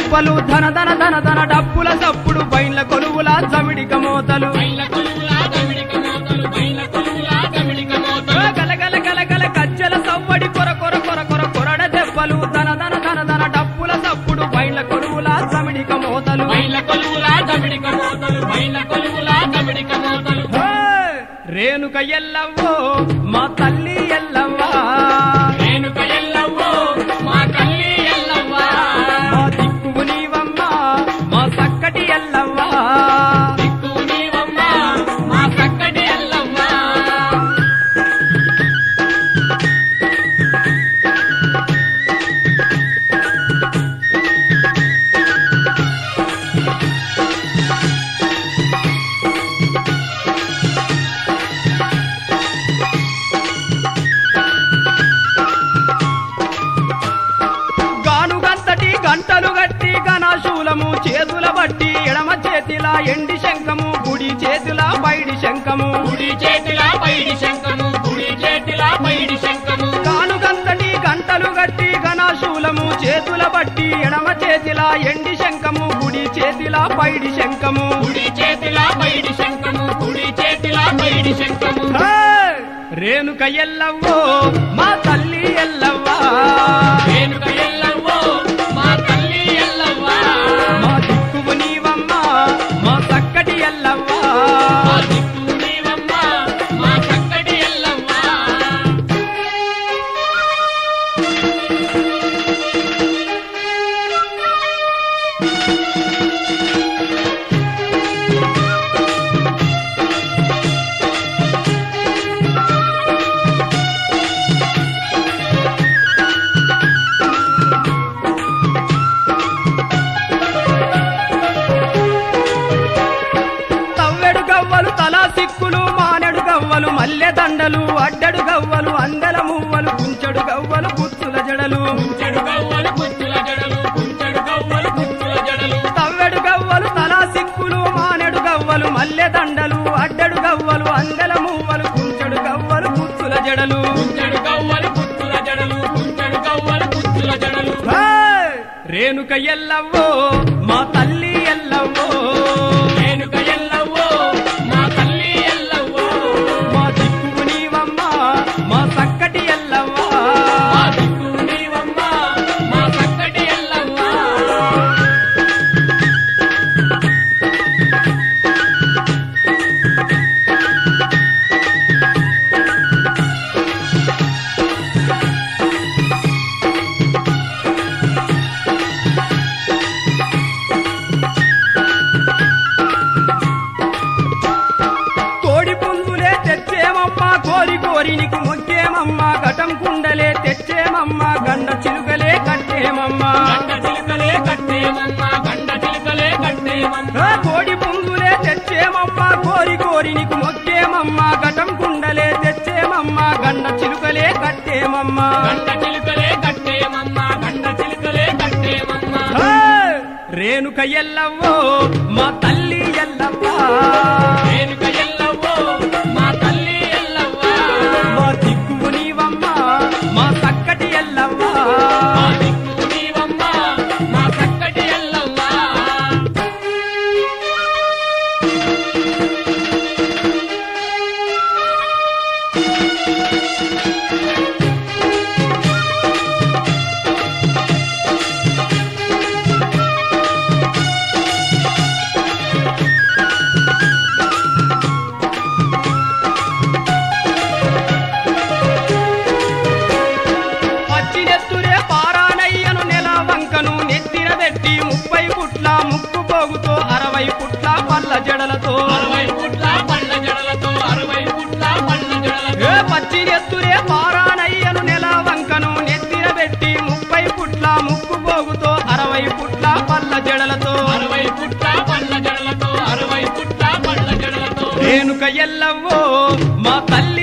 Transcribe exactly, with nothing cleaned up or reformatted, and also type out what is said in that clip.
దెబ్బలు ధన ధన ధన ధన డప్పుల సప్పుడు బైన్ల కొలువుల చమిడిక మోతలు గలగల గలగల కజ్జల సవ్వడి కొర కొర కొర కొర కొరడ దెబ్బలు ధన ధన ధన ధన డప్పుల సప్పుడు బైన్ల కొలువుల చమిడిక మోతలు రేణుక ఎల్లవ్వో మా తల్లి ఎల్లవ్వా రేణుక ఎల్లవ్వో మా తల్లి ఎల్లవ్వా మా దిక్కువు నీవమ్మా మా చక్కటి ఎల్లవ్వా దిక్కువు నీవమ్మా మా చక్కటి ఎల్లవ్వా గంటలు గట్టి గణశూలము చేతుల బట్టి ఎడమ చేతిలా ఎండి శంఖము గుడి చేతిలా బయడి శంఖము గుడి చేతిలా బయడి శంఖము గుడి చేతిలా బయడి శంఖము కానుగంతటి గంటలు గట్టి గణశూలము చేతుల బట్టి ఎడమ చేతిలా ఎండి శంఖము గుడి చేతిలా బయడి శంఖము గుడి చేతిలా బయడి శంఖము గుడి చేతిలా బయడి శంఖము రేణుక ఎల్లవ్వో మా తల్లి ఎల్లవ్వా రేణుక ఎల్లవ్వో మా తల్లి ఎల్లవ్వా మా దిక్కువు నీవమ్మా మా చక్కటి ఎల్లవ్వా మా దిక్కువు నీవమ్మా మా చక్కటి ఎల్లవ్వా సిక్కులు మానెడు గవ్వలు మల్లె దండలు అడ్డడు గవ్వలు అందెల మువ్వలు కుంచెడు గవ్వలు పుచ్చుల జడలు కుంచెడు గవ్వలు పుచ్చుల జడలు కుంచెడు గవ్వలు పుచ్చుల జడలు తవ్వెడు గవ్వలు తలా సిక్కులు మానెడు గవ్వలు మల్లె దండలు అడ్డడు గవ్వలు అందెల మువ్వలు కుంచెడు గవ్వలు పుచ్చుల జడలు కుంచెడు గవ్వలు పుచ్చుల జడలు కుంచెడు గవ్వలు పుచ్చుల జడలు రేణుక ఎల్లవ్వో మా తల్లి ఎల్లవ్వో రేణుక ఎల్లవ్వో మా తల్లి ఎల్లవ్వో మా దిక్కువు నీవమ్మా మా చక్కటి ఎల్లవ్వా మా దిక్కువు నీవమ్మా మా చక్కటి ఎల్లవ్వా కోరి కోరి నీకు మొక్కేమమ్మా ఘటం కుండలే తెచ్చేమమ్మా గండ చిలుకలే కట్టేమమ్మా గండ చిలుకలే కట్టేమమ్మా గండ చిలుకలే కట్టేమమ్మా కోడి పుంగులే తెచ్చేమమ్మా కోరి కోరి నీకు మొక్కేమమ్మా ఘటం కుండలే తెచ్చేమమ్మా గండ చిలుకలే కట్టేమమ్మా గండ చిలుకలే కట్టేమమ్మా గండ చిలుకలే కట్టేమమ్మా రేణుక ఎల్లవ్వో మా తల్లి ఎల్లవ్వా రేణుక ఎల్లవ్వో మా తల్లి ఎల్లవ్వా మా దిక్కువు నీవమ్మా మా చక్కటి ఎల్లవ్వా మా దిక్కువు నీవమ్మా మా చక్కటి ఎల్లవ్వా అరవై పుట్ల పళ్ళ జడలతో అరవై పుట్ల పళ్ళ జడలతో అరవై పుట్ల పళ్ళ జడలతో పచ్చి నెత్తురే పారానయ్యను నెల వంకను నెత్తిన పెట్టి ముప్పై పుట్ల ముక్కు పోగుతో అరవై పుట్ల పళ్ళ జడలతో అరవై పుట్ల పళ్ళ జడలతో అరవై పుట్ల పళ్ళ జడలతో రేణుక ఎల్లవ్వో మా తల్లి